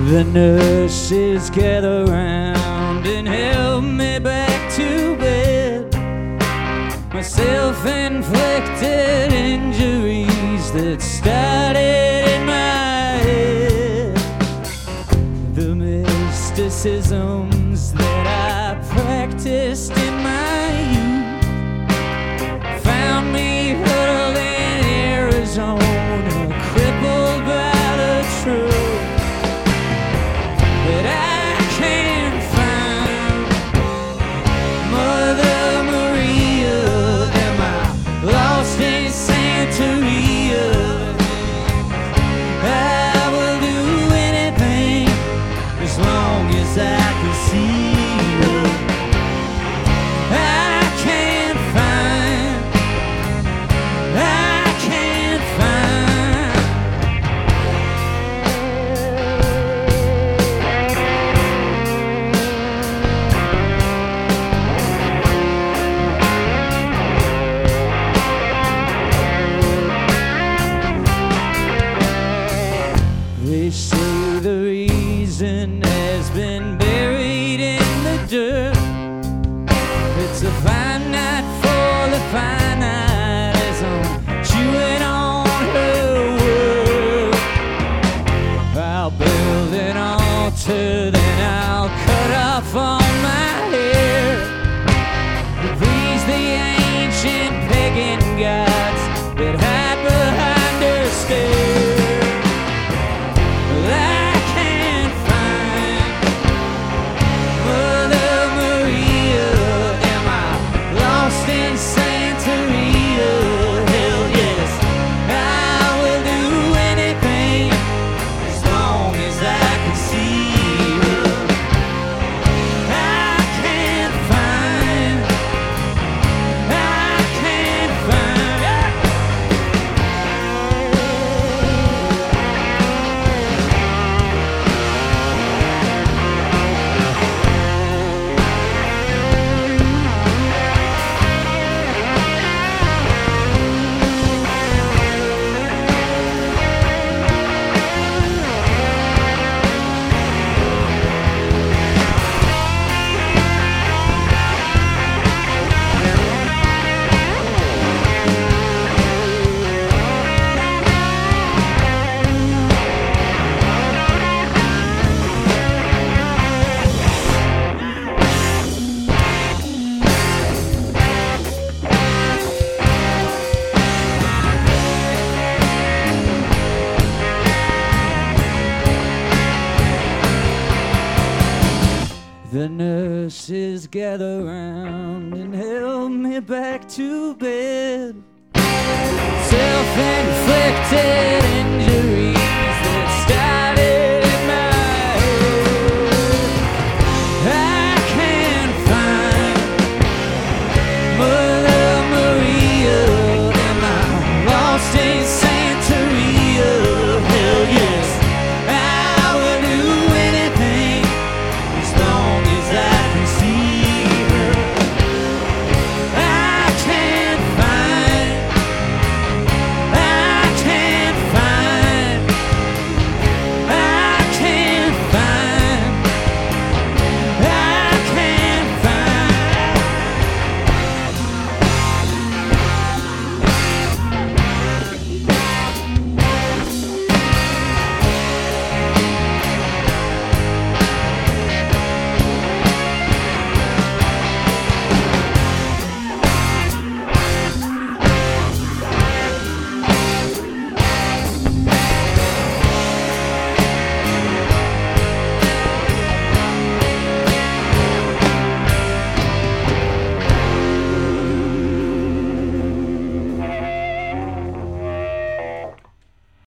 The nurses gather round and help me back to bed. My self-inflicted injuries that started in my head. The mysticisms that I practiced in my youth found me huddled in Arizona, crippled by the truth that I can't find. Mother Maria, am I lost in Santeria? I will do anything as long as I can see her. I can't find, I can't find. They say the reason has been buried in the dirt. It's a fine night for the finite as I'm chewing on her word. I'll build an altar, then I'll cut off all my hair. Please the ancient pagan gods that hide behind her stairs. I can't find Mother Maria. Am I lost in Santeria? Hell yes, I will do anything as long as I can see her. I can't find, I can't find. The nurses gather round and help me back to bed. Self-inflicted